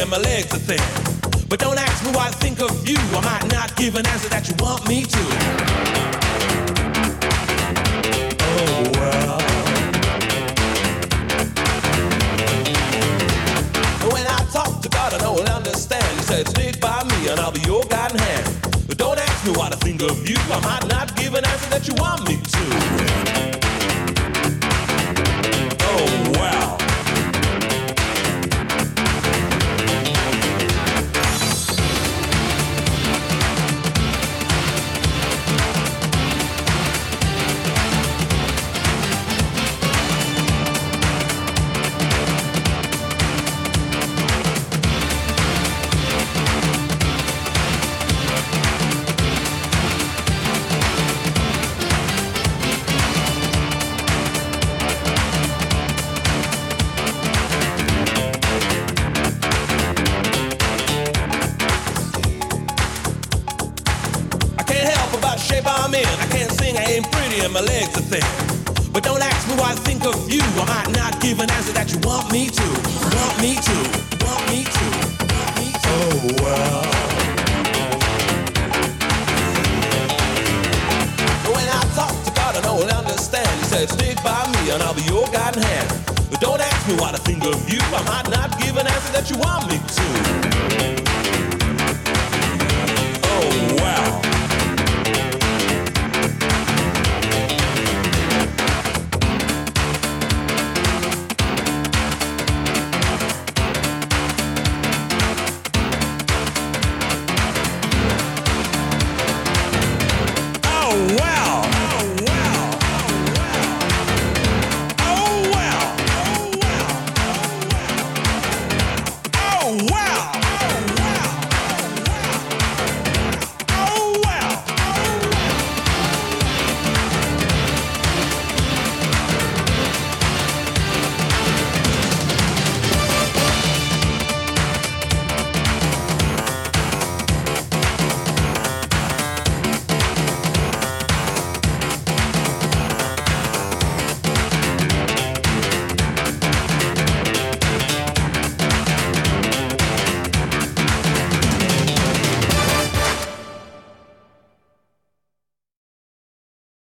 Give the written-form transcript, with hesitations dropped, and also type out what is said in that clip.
and my legs are thin. But don't ask me what I think of you. I might not give an answer that you want me to. Oh well. When I talk to God, I know He'll understand. He said, stick by me and I'll be your guiding hand. But don't ask me what I think of you. I might not give an answer that you want me to. Oh wow. I can't sing, I ain't pretty, and my legs are thin. But don't ask me what I think of you. I might not give an answer that you want me to. Want me to. Want me to. Want me to. Oh well. When I talk to God, I know He'll understand. He said, stick by me and I'll be your guiding hand. But don't ask me what I think of you. I might not give an answer that you want me to. Oh wow. Wow.